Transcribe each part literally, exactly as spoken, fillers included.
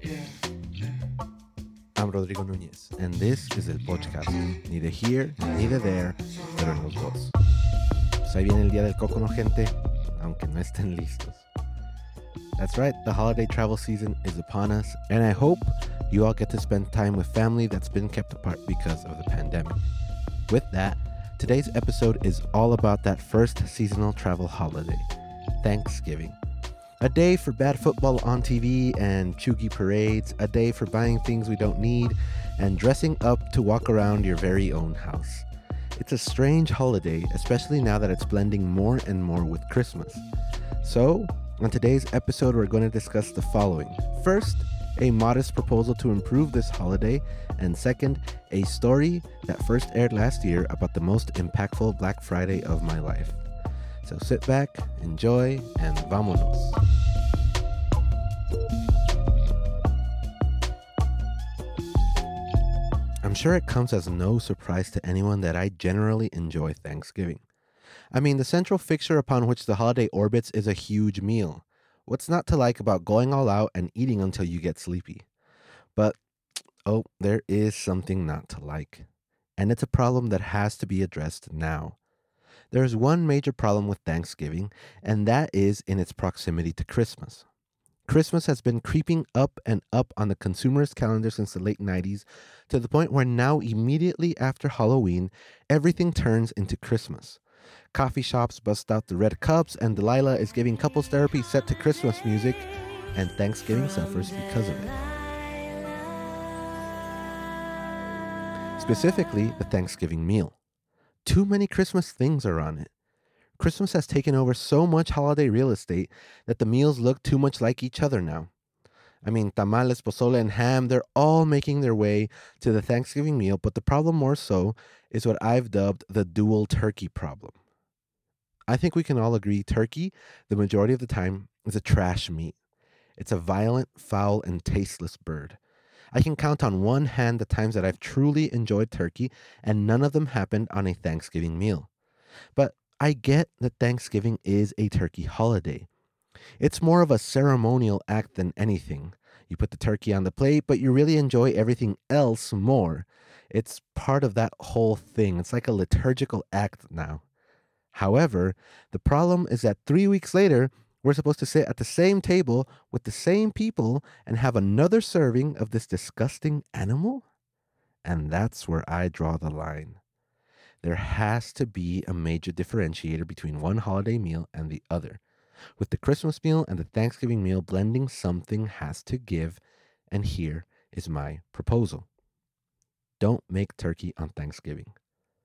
I'm Rodrigo Núñez, and this is el podcast. Neither here, neither there, pero en los dos. Pues ahí viene el día del cocono, gente, aunque no estén listos. That's right, the holiday travel season is upon us, and I hope you all get to spend time with family that's been kept apart because of the pandemic. With that, today's episode is all about that first seasonal travel holiday, Thanksgiving. A day for bad football on T V and chuggy parades, a day for buying things we don't need, and dressing up to walk around your very own house. It's a strange holiday, especially now that it's blending more and more with Christmas. So, on today's episode, we're going to discuss the following. First, a modest proposal to improve this holiday, and second, a story that first aired last year about the most impactful Black Friday of my life. So sit back, enjoy, and vámonos. I'm sure it comes as no surprise to anyone that I generally enjoy Thanksgiving. I mean, the central fixture upon which the holiday orbits is a huge meal. What's not to like about going all out and eating until you get sleepy? But, oh, there is something not to like. And it's a problem that has to be addressed now. There's one major problem with Thanksgiving, and that is in its proximity to Christmas. Christmas has been creeping up and up on the consumerist calendar since the late nineties, to the point where now, immediately after Halloween, everything turns into Christmas. Coffee shops bust out the red cups, and Delilah is giving couples therapy set to Christmas music, and Thanksgiving suffers because of it. Specifically, the Thanksgiving meal. Too many Christmas things are on it. Christmas has taken over so much holiday real estate that the meals look too much like each other now. I mean, tamales, pozole, and ham, they're all making their way to the Thanksgiving meal, but the problem more so is what I've dubbed the dual turkey problem. I think we can all agree turkey, the majority of the time, is a trash meat. It's a violent, foul, and tasteless bird. I can count on one hand the times that I've truly enjoyed turkey, and none of them happened on a Thanksgiving meal. But I get that Thanksgiving is a turkey holiday. It's more of a ceremonial act than anything. You put the turkey on the plate, but you really enjoy everything else more. It's part of that whole thing. It's like a liturgical act now. However, the problem is that three weeks later, we're supposed to sit at the same table with the same people and have another serving of this disgusting animal? And that's where I draw the line. There has to be a major differentiator between one holiday meal and the other. With the Christmas meal and the Thanksgiving meal blending, something has to give, and here is my proposal. Don't make turkey on Thanksgiving.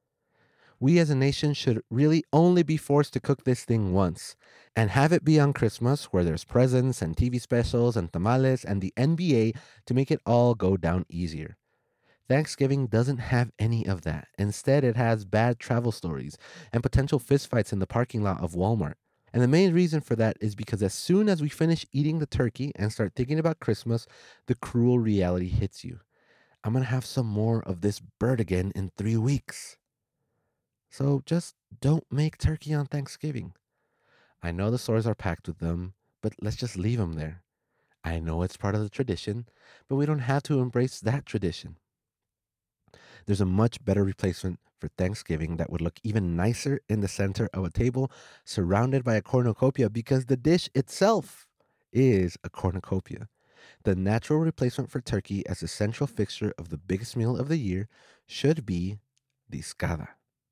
We as a nation should really only be forced to cook this thing once, and have it be on Christmas, where there's presents and T V specials and tamales and the N B A to make it all go down easier. Thanksgiving doesn't have any of that. Instead, it has bad travel stories and potential fistfights in the parking lot of Walmart. And the main reason for that is because as soon as we finish eating the turkey and start thinking about Christmas, the cruel reality hits you. I'm going to have some more of this bird again in three weeks. So just don't make turkey on Thanksgiving. I know the stores are packed with them, but let's just leave them there. I know it's part of the tradition, but we don't have to embrace that tradition. There's a much better replacement for Thanksgiving that would look even nicer in the center of a table surrounded by a cornucopia, because the dish itself is a cornucopia. The natural replacement for turkey as the central fixture of the biggest meal of the year should be discada.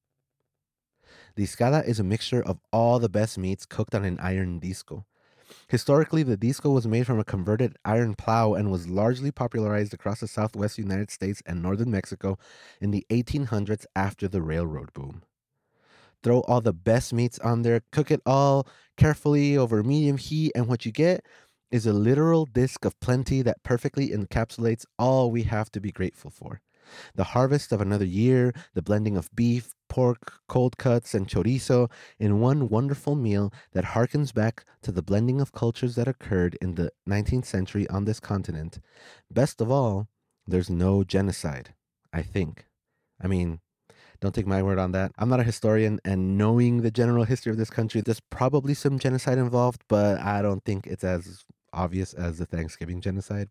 Discada is a mixture of all the best meats cooked on an iron disco. Historically, the disco was made from a converted iron plow and was largely popularized across the southwest United States and northern Mexico in the eighteen hundreds after the railroad boom. Throw all the best meats on there, cook it all carefully over medium heat, and what you get is a literal disc of plenty that perfectly encapsulates all we have to be grateful for. The harvest of another year, the blending of beef, pork, cold cuts, and chorizo in one wonderful meal that harkens back to the blending of cultures that occurred in the nineteenth century on this continent. Best of all, there's no genocide, I think. I mean, don't take my word on that. I'm not a historian, and knowing the general history of this country, there's probably some genocide involved, but I don't think it's as obvious as the Thanksgiving genocide. But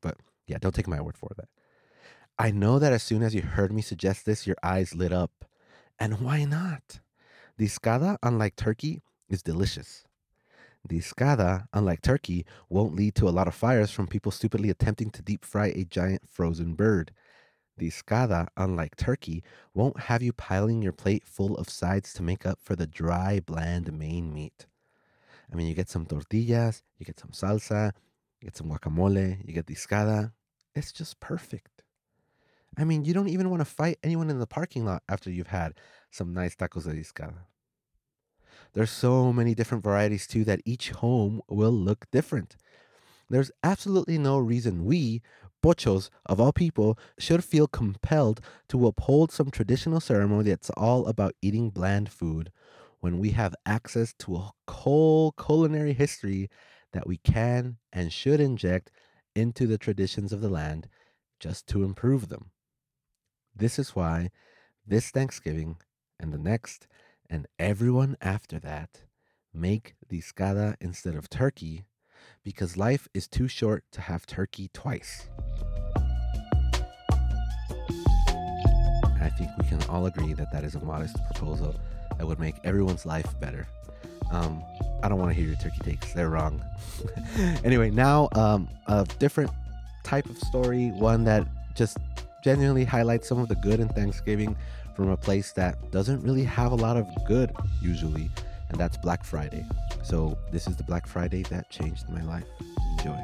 Yeah, don't take my word for that. I know that as soon as you heard me suggest this, your eyes lit up. And why not? Discada, unlike turkey, is delicious. Discada, unlike turkey, won't lead to a lot of fires from people stupidly attempting to deep fry a giant frozen bird. Discada, unlike turkey, won't have you piling your plate full of sides to make up for the dry, bland main meat. I mean, you get some tortillas, you get some salsa, you get some guacamole, you get discada. It's just perfect. I mean, you don't even want to fight anyone in the parking lot after you've had some nice tacos de discada. There's so many different varieties too that each home will look different. There's absolutely no reason we, pochos of all people, should feel compelled to uphold some traditional ceremony that's all about eating bland food when we have access to a whole culinary history that we can and should inject into the traditions of the land just to improve them. This is why this Thanksgiving and the next and everyone after that make discada instead of turkey, because life is too short to have turkey twice. I think we can all agree that that is a modest proposal that would make everyone's life better. Um, I don't want to hear your turkey takes. They're wrong. Anyway, now um, a different type of story, one that just genuinely highlights some of the good in Thanksgiving from a place that doesn't really have a lot of good usually, and that's Black Friday. So this is the Black Friday that changed my life. Enjoy.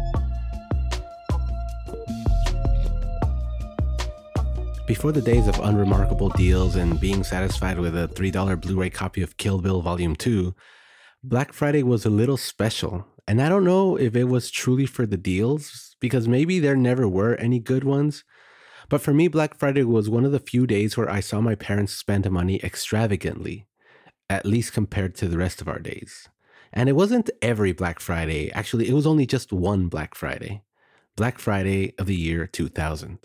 Before the days of unremarkable deals and being satisfied with a three dollar Blu-ray copy of Kill Bill Volume two, Black Friday was a little special. And I don't know if it was truly for the deals, because maybe there never were any good ones. But for me, Black Friday was one of the few days where I saw my parents spend money extravagantly, at least compared to the rest of our days. And it wasn't every Black Friday. Actually, it was only just one Black Friday. Black Friday of the year two thousand.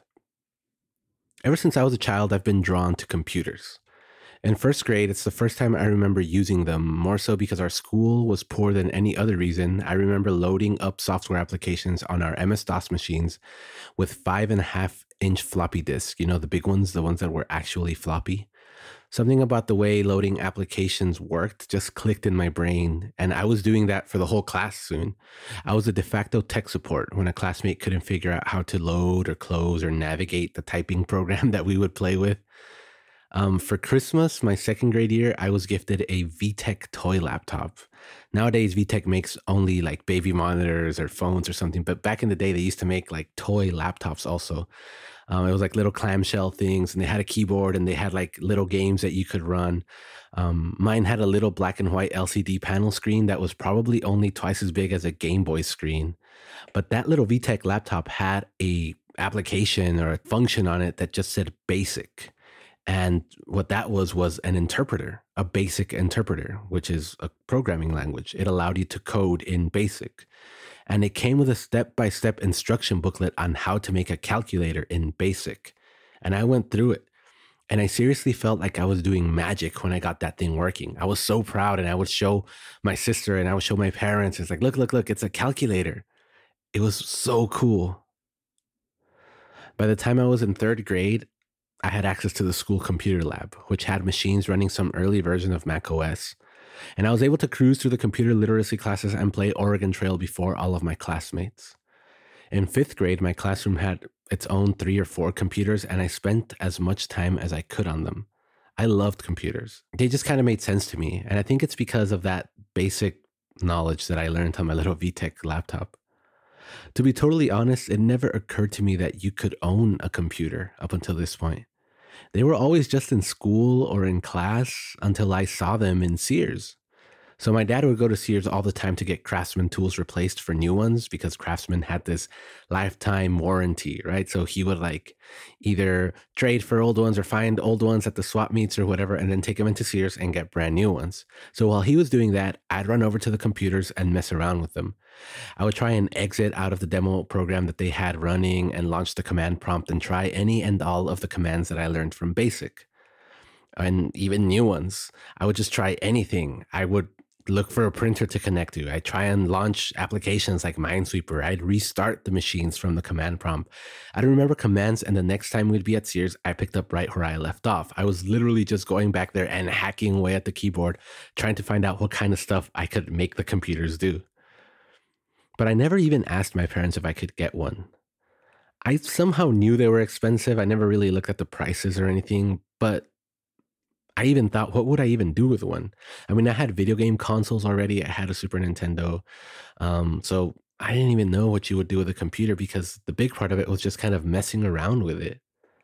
Ever since I was a child, I've been drawn to computers. In first grade, it's the first time I remember using them, more so because our school was poor than any other reason. I remember loading up software applications on our M S DOS machines with five and a half inch floppy disks, you know, the big ones, the ones that were actually floppy. Something about the way loading applications worked just clicked in my brain, and I was doing that for the whole class soon. I was a de facto tech support when a classmate couldn't figure out how to load or close or navigate the typing program that we would play with. Um, for Christmas, my second grade year, I was gifted a V TEC toy laptop. Nowadays, V TEC makes only like baby monitors or phones or something, but back in the day, they used to make like toy laptops also. Um, it was like little clamshell things, and they had a keyboard, and they had like little games that you could run. Um, mine had a little black and white L C D panel screen that was probably only twice as big as a Game Boy screen. But that little V TEC laptop had a application or a function on it that just said BASIC. And what that was was an interpreter, a BASIC interpreter, which is a programming language. It allowed you to code in BASIC. And it came with a step-by-step instruction booklet on how to make a calculator in BASIC. And I went through it. And I seriously felt like I was doing magic when I got that thing working. I was so proud, and I would show my sister and I would show my parents. It's like, look, look, look, it's a calculator. It was so cool. By the time I was in third grade, I had access to the school computer lab, which had machines running some early version of Mac O S. And I was able to cruise through the computer literacy classes and play Oregon Trail before all of my classmates. In fifth grade, my classroom had its own three or four computers, and I spent as much time as I could on them. I loved computers. They just kind of made sense to me. And I think it's because of that basic knowledge that I learned on my little V TEC laptop. To be totally honest, it never occurred to me that you could own a computer up until this point. They were always just in school or in class until I saw them in Sears. So my dad would go to Sears all the time to get Craftsman tools replaced for new ones, because Craftsman had this lifetime warranty, right? So he would like either trade for old ones or find old ones at the swap meets or whatever, and then take them into Sears and get brand new ones. So while he was doing that, I'd run over to the computers and mess around with them. I would try and exit out of the demo program that they had running and launch the command prompt and try any and all of the commands that I learned from BASIC, and even new ones. I would just try anything. I would look for a printer to connect to. I'd try and launch applications like Minesweeper. I'd restart the machines from the command prompt. I'd remember commands, and the next time we'd be at Sears, I picked up right where I left off. I was literally just going back there and hacking away at the keyboard, trying to find out what kind of stuff I could make the computers do. But I never even asked my parents if I could get one. I somehow knew they were expensive. I never really looked at the prices or anything, but I even thought, what would I even do with one? I mean, I had video game consoles already. I had a Super Nintendo. Um, so I didn't even know what you would do with a computer because the big part of it was just kind of messing around with it.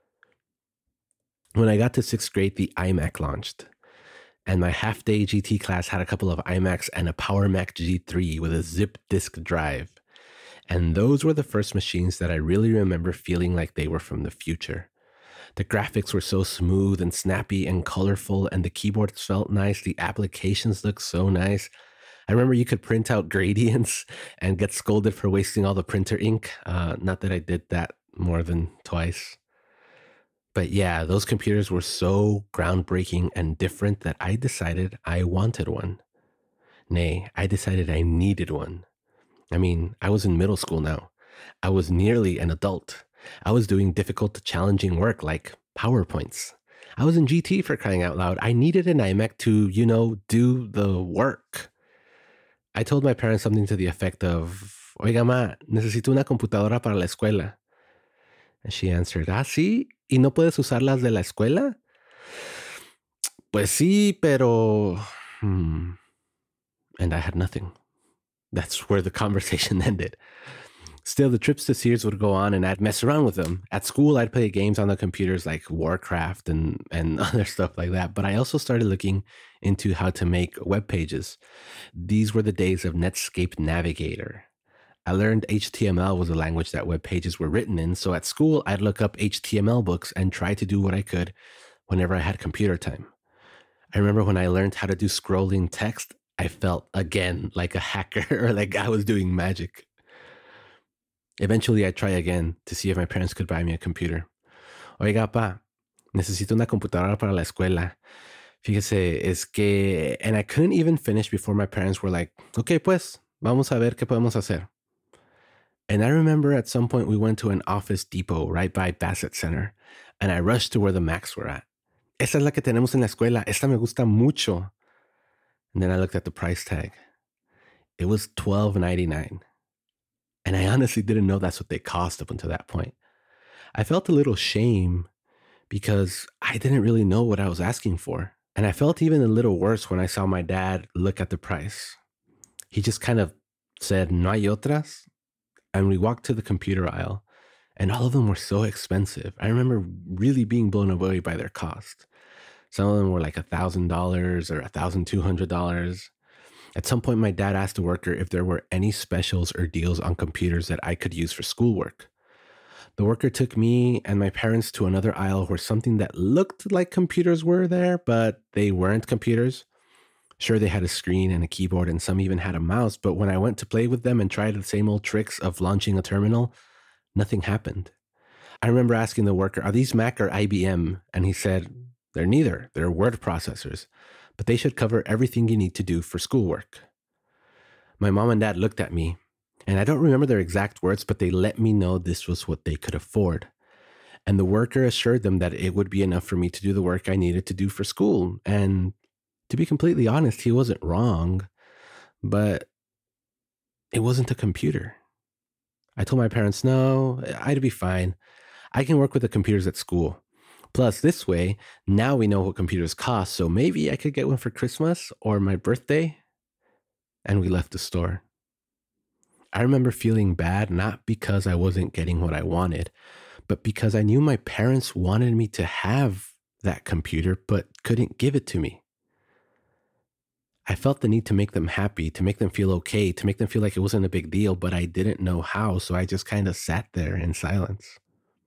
When I got to sixth grade, the iMac launched. And my half-day G T class had a couple of iMacs and a PowerMac G three with a zip disk drive. And those were the first machines that I really remember feeling like they were from the future. The graphics were so smooth and snappy and colorful, and the keyboards felt nice. The applications looked so nice. I remember you could print out gradients and get scolded for wasting all the printer ink. Uh, not that I did that more than twice. But yeah, those computers were so groundbreaking and different that I decided I wanted one. Nay, I decided I needed one. I mean, I was in middle school now. I was nearly an adult. I was doing difficult to challenging work like PowerPoints. I was in G T for crying out loud. I needed an iMac to, you know, do the work. I told my parents something to the effect of, Oiga, ma, necesito una computadora para la escuela. And she answered, ah, sí, ¿y no puedes usar las de la escuela? Pues sí, pero... Hmm. And I had nothing. That's where the conversation ended. Still, the trips to Sears would go on and I'd mess around with them. At school, I'd play games on the computers like Warcraft and, and other stuff like that. But I also started looking into how to make web pages. These were the days of Netscape Navigator. I learned H T M L was the language that web pages were written in. So at school, I'd look up H T M L books and try to do what I could whenever I had computer time. I remember when I learned how to do scrolling text, I felt again like a hacker or like I was doing magic. Eventually, I'd try again to see if my parents could buy me a computer. Oiga, pa, necesito una computadora para la escuela. Fíjese, es que... And I couldn't even finish before my parents were like, okay, pues, vamos a ver qué podemos hacer. And I remember at some point we went to an Office Depot right by Bassett Center, and I rushed to where the Macs were at. Esa es la que tenemos en la escuela. Esta me gusta mucho. And then I looked at the price tag. It was twelve ninety-nine. And I honestly didn't know that's what they cost up until that point. I felt a little shame because I didn't really know what I was asking for. And I felt even a little worse when I saw my dad look at the price. He just kind of said, no hay otras. And we walked to the computer aisle, and all of them were so expensive. I remember really being blown away by their cost. Some of them were like one thousand dollars or one thousand two hundred dollars. At some point, my dad asked a worker if there were any specials or deals on computers that I could use for schoolwork. The worker took me and my parents to another aisle where something that looked like computers were there, but they weren't computers. Sure, they had a screen and a keyboard, and some even had a mouse, but when I went to play with them and tried the same old tricks of launching a terminal, nothing happened. I remember asking the worker, are these Mac or I B M? And he said, they're neither. They're word processors, but they should cover everything you need to do for schoolwork. My mom and dad looked at me, and I don't remember their exact words, but they let me know this was what they could afford. And the worker assured them that it would be enough for me to do the work I needed to do for school. And to be completely honest, he wasn't wrong, but it wasn't a computer. I told my parents, no, I'd be fine. I can work with the computers at school. Plus, this way, now we know what computers cost, so maybe I could get one for Christmas or my birthday. And we left the store. I remember feeling bad, not because I wasn't getting what I wanted, but because I knew my parents wanted me to have that computer, but couldn't give it to me. I felt the need to make them happy, to make them feel okay, to make them feel like it wasn't a big deal, but I didn't know how, so I just kind of sat there in silence.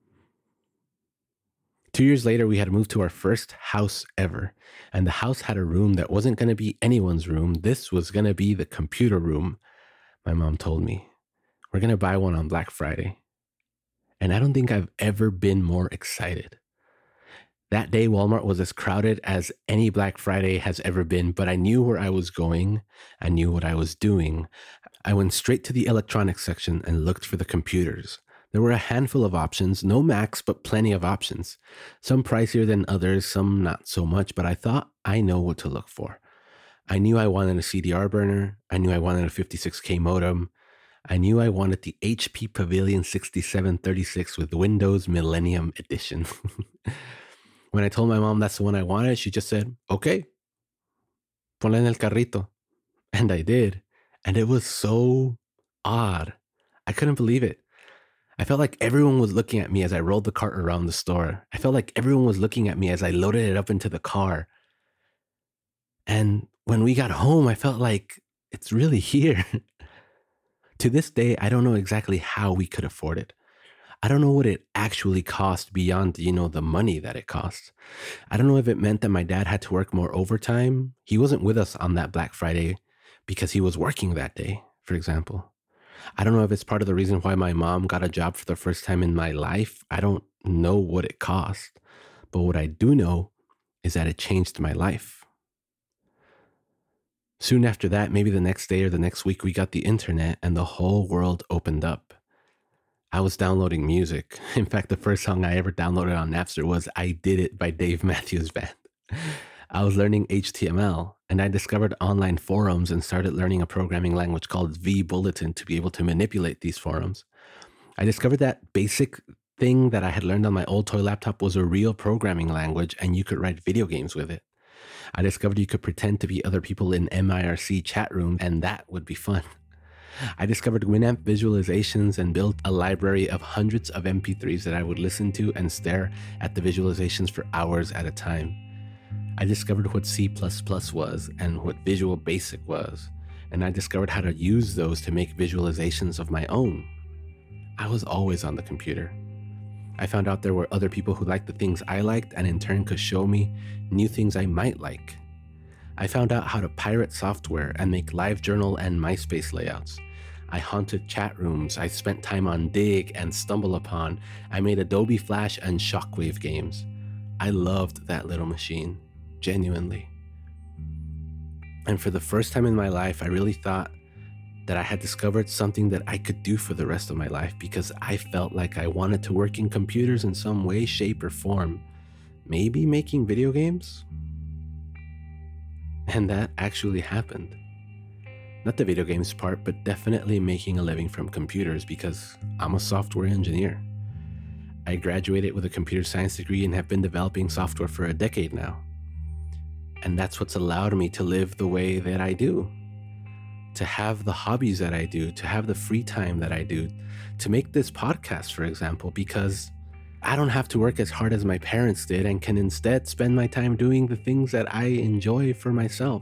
Two years later, we had moved to our first house ever, and the house had a room that wasn't going to be anyone's room. This was going to be the computer room, my mom told me. We're going to buy one on Black Friday. And I don't think I've ever been more excited. That day, Walmart was as crowded as any Black Friday has ever been, but I knew where I was going. I knew what I was doing. I went straight to the electronics section and looked for the computers. There were a handful of options, no Macs, but plenty of options. Some pricier than others, some not so much, but I thought I know what to look for. I knew I wanted a C D R burner. I knew I wanted a fifty-six K modem. I knew I wanted the H P Pavilion sixty-seven thirty-six with Windows Millennium Edition. When I told my mom that's the one I wanted, she just said, okay, ponla en el carrito. And I did. And it was so odd. I couldn't believe it. I felt like everyone was looking at me as I rolled the cart around the store. I felt like everyone was looking at me as I loaded it up into the car. And when we got home, I felt like it's really here. To this day, I don't know exactly how we could afford it. I don't know what it actually cost beyond, you know, the money that it cost. I don't know if it meant that my dad had to work more overtime. He wasn't with us on that Black Friday because he was working that day, for example. I don't know if it's part of the reason why my mom got a job for the first time in my life. I don't know what it cost. But what I do know is that it changed my life. Soon after that, maybe the next day or the next week, we got the internet and the whole world opened up. I was downloading music. In fact, the first song I ever downloaded on Napster was I Did It by Dave Matthews Band. I was learning H T M L, and I discovered online forums and started learning a programming language called vBulletin to be able to manipulate these forums. I discovered that basic thing that I had learned on my old toy laptop was a real programming language, and you could write video games with it. I discovered you could pretend to be other people in M I R C chat rooms, and that would be fun. I discovered Winamp visualizations and built a library of hundreds of M P threes that I would listen to and stare at the visualizations for hours at a time. I discovered what C plus plus was and what Visual Basic was, and I discovered how to use those to make visualizations of my own. I was always on the computer. I found out there were other people who liked the things I liked and in turn could show me new things I might like. I found out how to pirate software and make LiveJournal and MySpace layouts. I haunted chat rooms. I spent time on Dig and StumbleUpon. I made Adobe Flash and Shockwave games. I loved that little machine, genuinely. And for the first time in my life, I really thought that I had discovered something that I could do for the rest of my life because I felt like I wanted to work in computers in some way, shape, or form. Maybe making video games? And that actually happened. Not the video games part, but definitely making a living from computers because I'm a software engineer. I graduated with a computer science degree and have been developing software for a decade now. And that's what's allowed me to live the way that I do, to have the hobbies that I do, to have the free time that I do, to make this podcast, for example, because I don't have to work as hard as my parents did and can instead spend my time doing the things that I enjoy for myself.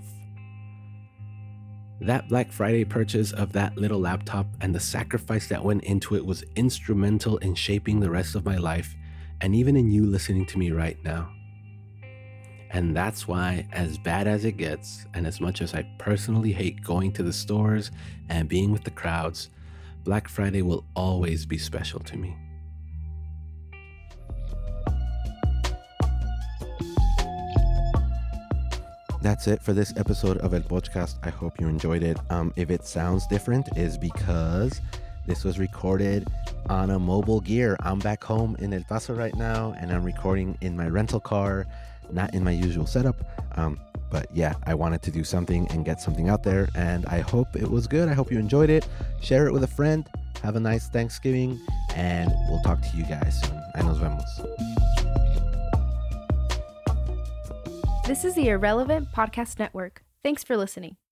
That Black Friday purchase of that little laptop and the sacrifice that went into it was instrumental in shaping the rest of my life and even in you listening to me right now. And that's why, as bad as it gets, and as much as I personally hate going to the stores and being with the crowds, Black Friday will always be special to me. That's it for this episode of El Podcast. I hope you enjoyed it. Um, if it sounds different, is because this was recorded on a mobile gear. I'm back home in El Paso right now, and I'm recording in my rental car, not in my usual setup. Um, but yeah, I wanted to do something and get something out there, and I hope it was good. I hope you enjoyed it. Share it with a friend. Have a nice Thanksgiving, and we'll talk to you guys soon. Ahí nos vemos. This is the Irrelevant Podcast Network. Thanks for listening.